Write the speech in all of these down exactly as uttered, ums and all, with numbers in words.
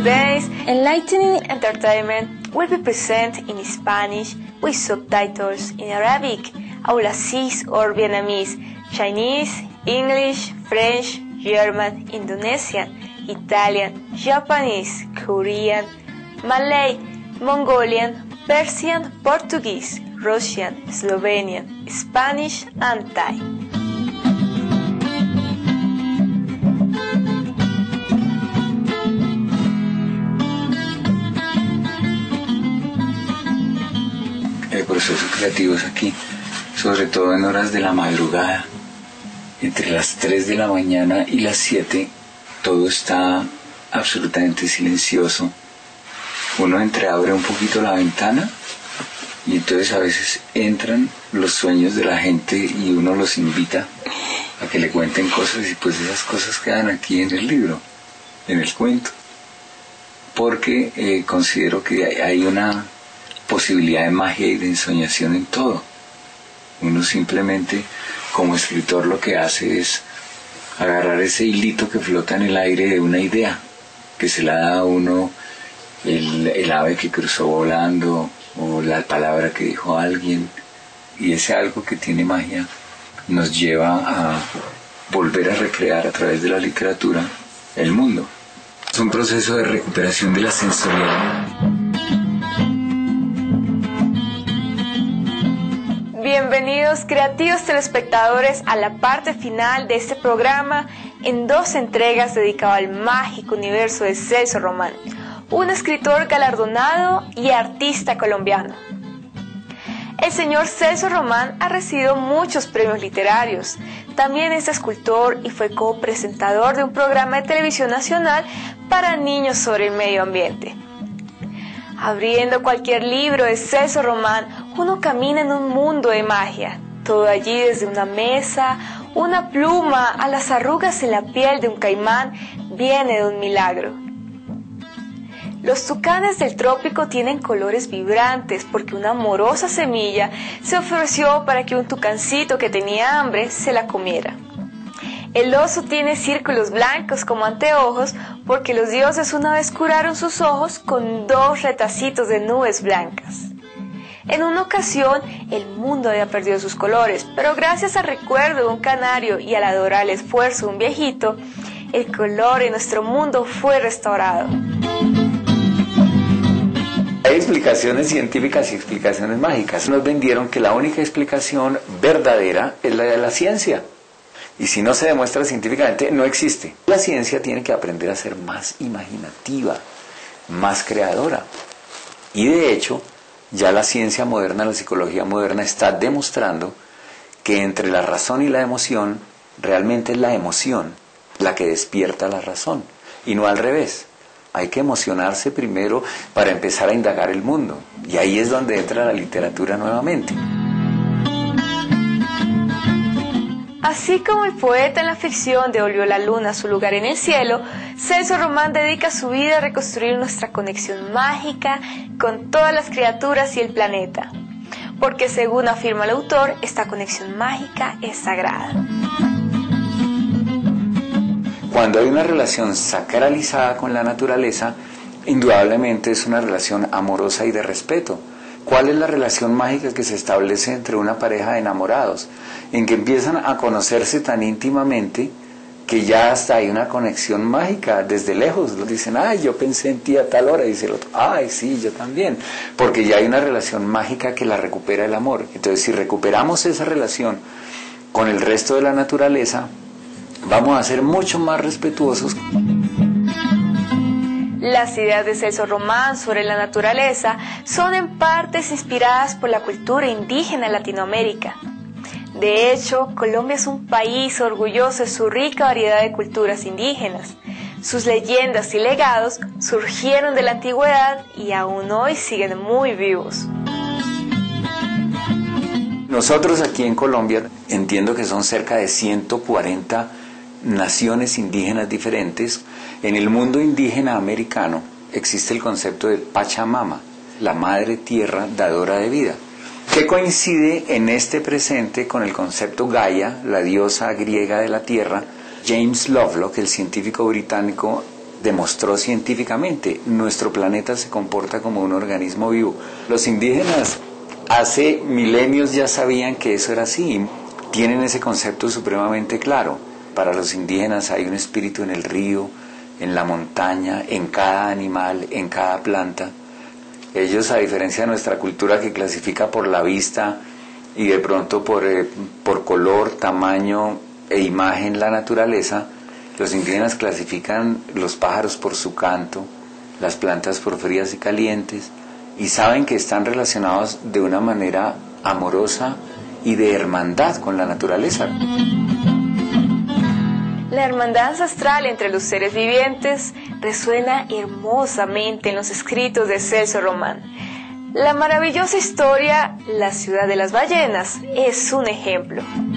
Today's enlightening entertainment will be presented in Spanish with subtitles in Arabic, Aulacese or Vietnamese, Chinese, English, French, German, Indonesian, Italian, Japanese, Korean, Malay, Mongolian, Persian, Portuguese, Russian, Slovenian, Spanish, and Thai. El proceso creativo es aquí, sobre todo en horas de la madrugada. Entre las tres de la mañana y las siete, todo está absolutamente silencioso. Uno entreabre un poquito la ventana y entonces a veces entran los sueños de la gente y uno los invita a que le cuenten cosas y pues esas cosas quedan aquí en el libro, en el cuento. Porque eh, considero que hay, hay una posibilidad de magia y de ensoñación en todo. Uno simplemente, como escritor, lo que hace es agarrar ese hilito que flota en el aire de una idea, que se la da a uno el, el ave que cruzó volando, o la palabra que dijo alguien, y ese algo que tiene magia nos lleva a volver a recrear a través de la literatura el mundo. Es un proceso de recuperación de la sensorialidad. Bienvenidos creativos telespectadores a la parte final de este programa en dos entregas dedicado al mágico universo de Celso Román, un escritor galardonado y artista colombiano. El señor Celso Román ha recibido muchos premios literarios. También es escultor y fue copresentador de un programa de televisión nacional para niños sobre el medio ambiente. Abriendo cualquier libro de Celso Román, uno camina en un mundo de magia. Todo allí, desde una mesa, una pluma, a las arrugas en la piel de un caimán, viene de un milagro. Los tucanes del trópico tienen colores vibrantes porque una amorosa semilla se ofreció para que un tucancito que tenía hambre se la comiera. El oso tiene círculos blancos como anteojos porque los dioses una vez curaron sus ojos con dos retacitos de nubes blancas. En una ocasión, el mundo había perdido sus colores, pero gracias al recuerdo de un canario y al adorable esfuerzo de un viejito, el color en nuestro mundo fue restaurado. Hay explicaciones científicas y explicaciones mágicas. Nos vendieron que la única explicación verdadera es la de la ciencia. Y si no se demuestra científicamente, no existe. La ciencia tiene que aprender a ser más imaginativa, más creadora. Y de hecho, ya la ciencia moderna, la psicología moderna está demostrando que entre la razón y la emoción, realmente es la emoción la que despierta la razón, y no al revés. Hay que emocionarse primero para empezar a indagar el mundo. Y ahí es donde entra la literatura nuevamente. Así como el poeta en la ficción devolvió la luna a su lugar en el cielo, Celso Román dedica su vida a reconstruir nuestra conexión mágica con todas las criaturas y el planeta. Porque según afirma el autor, esta conexión mágica es sagrada. Cuando hay una relación sacralizada con la naturaleza, indudablemente es una relación amorosa y de respeto. ¿Cuál es la relación mágica que se establece entre una pareja de enamorados? En que empiezan a conocerse tan íntimamente que ya hasta hay una conexión mágica desde lejos. Dicen, ay, yo pensé en ti a tal hora, y dice el otro, ay, sí, yo también. Porque ya hay una relación mágica que la recupera el amor. Entonces, si recuperamos esa relación con el resto de la naturaleza, vamos a ser mucho más respetuosos. Las ideas de Celso Román sobre la naturaleza son en partes inspiradas por la cultura indígena en Latinoamérica. De hecho, Colombia es un país orgulloso de su rica variedad de culturas indígenas. Sus leyendas y legados surgieron de la antigüedad y aún hoy siguen muy vivos. Nosotros aquí en Colombia, entiendo que son cerca de ciento cuarenta naciones indígenas diferentes. En el mundo indígena americano existe el concepto de Pachamama, la madre tierra dadora de vida, que coincide en este presente con el concepto Gaia, la diosa griega de la tierra. James Lovelock, el científico británico, demostró científicamente, nuestro planeta se comporta como un organismo vivo. Los indígenas hace milenios ya sabían que eso era así, tienen ese concepto supremamente claro. Para los indígenas hay un espíritu en el río, en la montaña, en cada animal, en cada planta. Ellos, a diferencia de nuestra cultura que clasifica por la vista y de pronto por, eh, por color, tamaño e imagen la naturaleza, los indígenas clasifican los pájaros por su canto, las plantas por frías y calientes, y saben que están relacionados de una manera amorosa y de hermandad con la naturaleza. La hermandad ancestral entre los seres vivientes resuena hermosamente en los escritos de Celso Román. La maravillosa historia La ciudad de las ballenas es un ejemplo.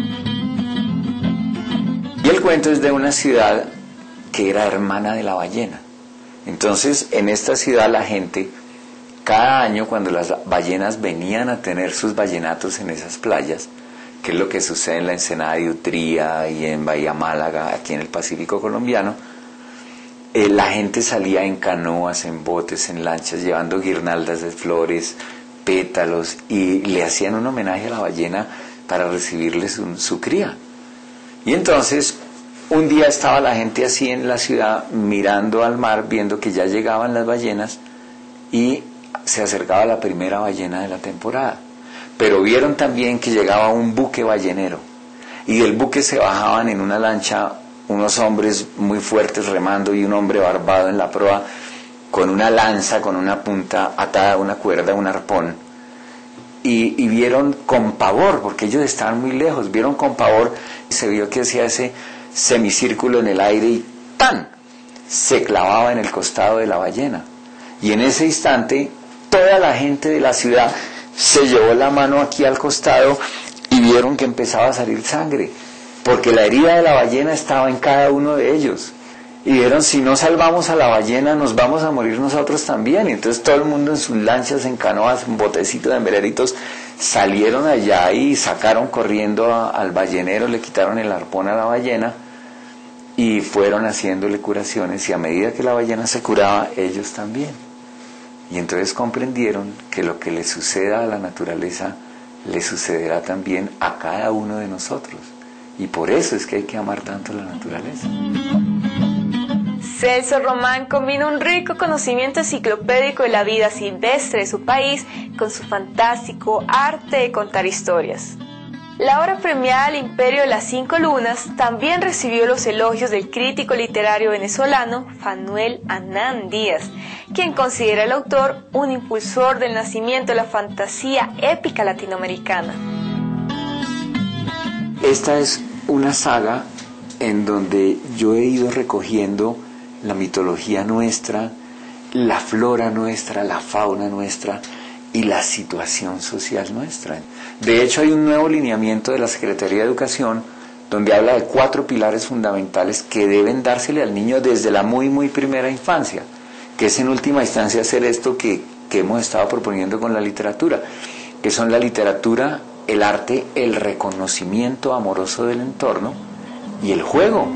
Y el cuento es de una ciudad que era hermana de la ballena. Entonces, en esta ciudad la gente, cada año cuando las ballenas venían a tener sus ballenatos en esas playas, que es lo que sucede en la Ensenada de Utría y en Bahía Málaga, aquí en el Pacífico colombiano, eh, la gente salía en canoas, en botes, en lanchas, llevando guirnaldas de flores, pétalos, y le hacían un homenaje a la ballena para recibirle su, su cría. Y entonces, un día estaba la gente así en la ciudad, mirando al mar, viendo que ya llegaban las ballenas, y se acercaba la primera ballena de la temporada. Pero vieron también que llegaba un buque ballenero, y del buque se bajaban en una lancha unos hombres muy fuertes remando y un hombre barbado en la proa con una lanza, con una punta atada a una cuerda, un arpón, y, y vieron con pavor, porque ellos estaban muy lejos, vieron con pavor, se vio que hacía ese semicírculo en el aire y ¡tan!, se clavaba en el costado de la ballena, y en ese instante toda la gente de la ciudad se llevó la mano aquí al costado y vieron que empezaba a salir sangre, porque la herida de la ballena estaba en cada uno de ellos. Y vieron, si no salvamos a la ballena, nos vamos a morir nosotros también. Y entonces todo el mundo en sus lanchas, en canoas, en botecitos, en veleritos, salieron allá y sacaron corriendo a, al ballenero, le quitaron el arpón a la ballena y fueron haciéndole curaciones. Y a medida que la ballena se curaba, ellos también. Y entonces comprendieron que lo que le suceda a la naturaleza le sucederá también a cada uno de nosotros. Y por eso es que hay que amar tanto la naturaleza. Celso Román combina un rico conocimiento enciclopédico de la vida silvestre de su país con su fantástico arte de contar historias. La obra premiada El Imperio de las Cinco Lunas también recibió los elogios del crítico literario venezolano Fanuel Anán Díaz, quien considera al autor un impulsor del nacimiento de la fantasía épica latinoamericana. Esta es una saga en donde yo he ido recogiendo la mitología nuestra, la flora nuestra, la fauna nuestra y la situación social nuestra. De hecho, hay un nuevo lineamiento de la Secretaría de Educación donde habla de cuatro pilares fundamentales que deben dársele al niño desde la muy, muy primera infancia, que es en última instancia hacer esto que, que hemos estado proponiendo con la literatura, que son la literatura, el arte, el reconocimiento amoroso del entorno y el juego.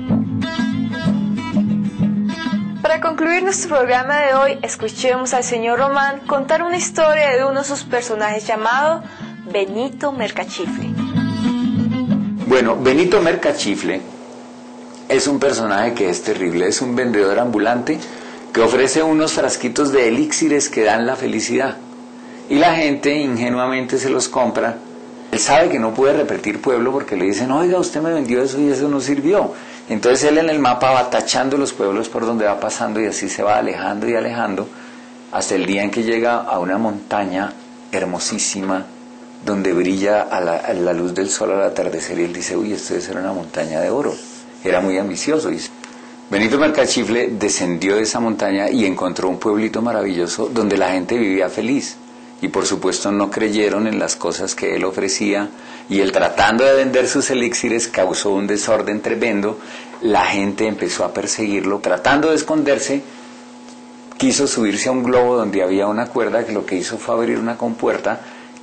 Para concluir nuestro programa de hoy, escuchemos al señor Román contar una historia de uno de sus personajes llamado Benito Mercachifle. Bueno, Benito Mercachifle es un personaje que es terrible, es un vendedor ambulante que ofrece unos frasquitos de elixires que dan la felicidad. Y la gente ingenuamente se los compra. Él sabe que no puede repetir pueblo porque le dicen, oiga, usted me vendió eso y eso no sirvió. Entonces él en el mapa va tachando los pueblos por donde va pasando y así se va alejando y alejando hasta el día en que llega a una montaña hermosísima donde brilla a la, a la luz del sol al atardecer y él dice, uy, esto debe ser una montaña de oro. Era muy ambicioso. Y Benito Mercachifle descendió de esa montaña y encontró un pueblito maravilloso donde la gente vivía feliz. Y por supuesto no creyeron en las cosas que él ofrecía, y él, tratando de vender sus elixires, causó un desorden tremendo. La gente empezó a perseguirlo, tratando de esconderse, quiso subirse a un globo donde había una cuerda, que lo que hizo fue abrir una compuerta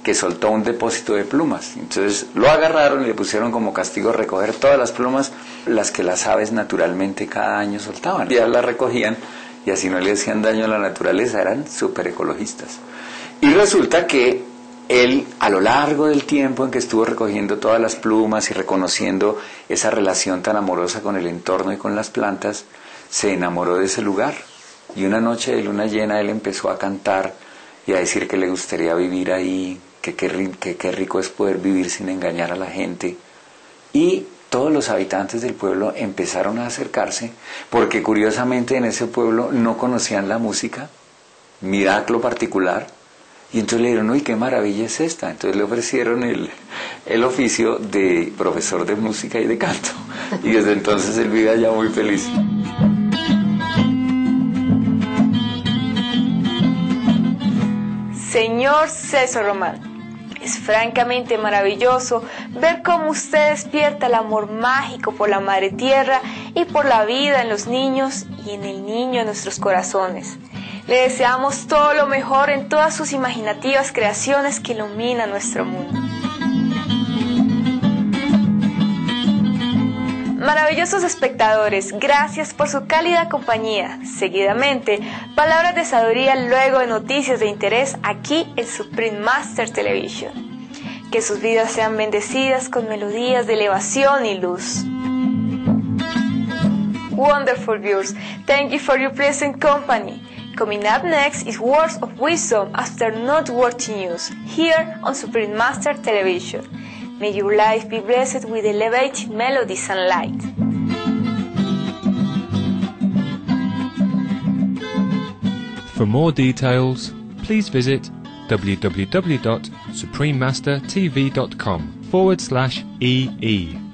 que soltó un depósito de plumas. Entonces lo agarraron y le pusieron como castigo recoger todas las plumas, las que las aves naturalmente cada año soltaban. Ya las recogían y así no le hacían daño a la naturaleza, eran súper ecologistas. Y resulta que él, a lo largo del tiempo en que estuvo recogiendo todas las plumas y reconociendo esa relación tan amorosa con el entorno y con las plantas, se enamoró de ese lugar. Y una noche de luna llena él empezó a cantar y a decir que le gustaría vivir ahí, que qué que, que rico es poder vivir sin engañar a la gente. Y todos los habitantes del pueblo empezaron a acercarse, porque curiosamente en ese pueblo no conocían la música, milagro particular, y entonces le dijeron, uy, qué maravilla es esta. Entonces le ofrecieron el, el oficio de profesor de música y de canto, y desde entonces él vive allá muy feliz. Señor Celso Román, es francamente maravilloso ver cómo usted despierta el amor mágico por la madre tierra y por la vida en los niños y en el niño en nuestros corazones. Le deseamos todo lo mejor en todas sus imaginativas creaciones que iluminan nuestro mundo. Maravillosos espectadores, gracias por su cálida compañía. Seguidamente, palabras de sabiduría luego de noticias de interés aquí en Supreme Master Television. Que sus vidas sean bendecidas con melodías de elevación y luz. Wonderful viewers, thank you for your present company. Coming up next is Words of Wisdom after Noteworthy News, here on Supreme Master Television. May your life be blessed with elevated melodies and light. For more details, please visit w w w dot supreme master t v dot com forward slash E E.